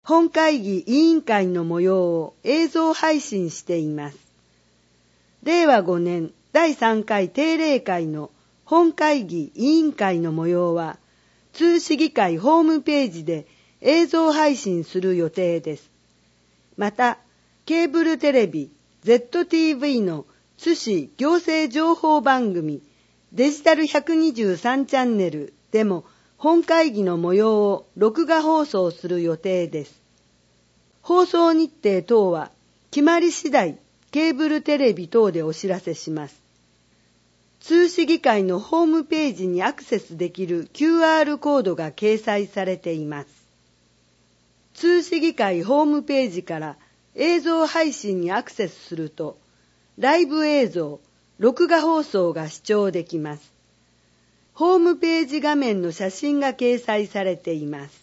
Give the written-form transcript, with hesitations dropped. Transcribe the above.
本会議委員会の模様を映像配信しています。令和5年第3回定例会の本会議委員会の模様は、津市議会ホームページで映像配信する予定です。また、ケーブルテレビ ZTV の津市行政情報番組デジタル123チャンネルでも本会議の模様を録画放送する予定です。放送日程等は決まり次第ケーブルテレビ等でお知らせします。津市議会のホームページにアクセスできる QR コードが掲載されています。津市議会ホームページから映像配信にアクセスすると、ライブ映像、録画放送が視聴できます。ホームページ画面の写真が掲載されています。